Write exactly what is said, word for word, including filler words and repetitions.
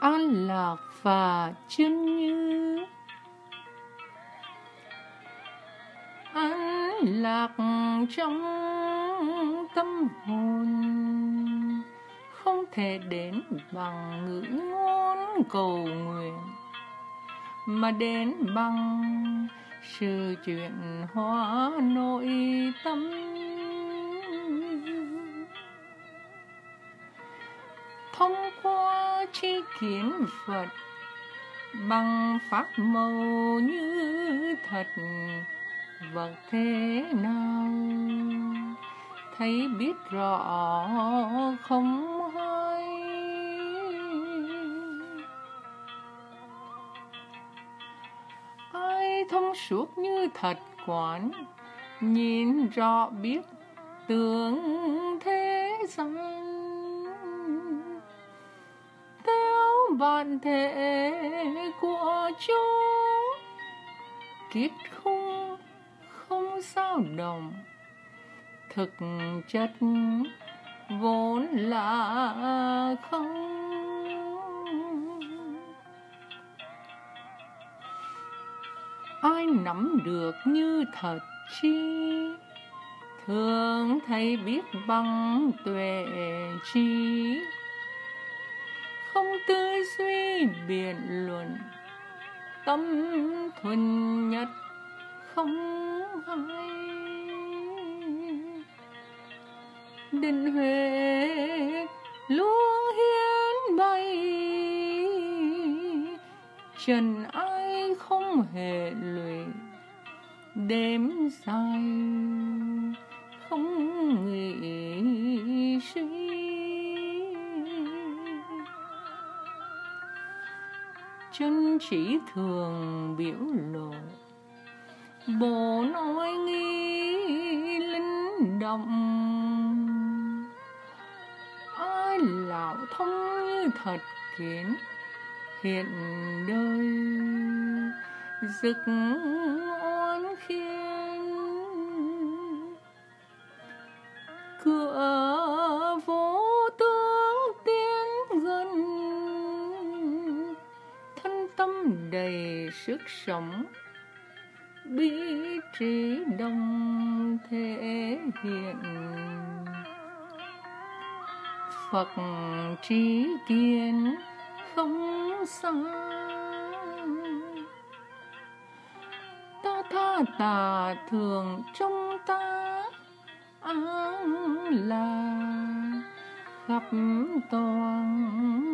an lạc và chân như. An lạc trong tâm hồn không thể đến bằng ngữ ngôn cầu nguyện, mà đến bằng sự chuyển hóa nội tâm. Thông qua tri kiến Phật bằng pháp màu như thật vật thế nào, thấy biết rõ không hay. Ai thông suốt như thật quán, nhìn rõ biết tướng thế gian, theo bản thể của chúng kiết khung không dao động, thực chất vốn là không. Ai nắm được như thật chi, thường thấy biết bằng tuệ trí, không tư duy biện luận, tâm thuần nhất không hay. Định huệ luôn hiến bày, trần ai không hệ lụy, đêm dài không nghĩ suy. Chân chỉ thường biểu lộ, bộ nói nghi linh động. Ai lão thông như thật kiến, hiện đời rực oan khiên. Cửa vô tướng tiến gần, thân tâm đầy sức sống, bí trí đồng thể hiện. Phật trí kiến không xa, ta tha tà thường trong ta an là khắp toàn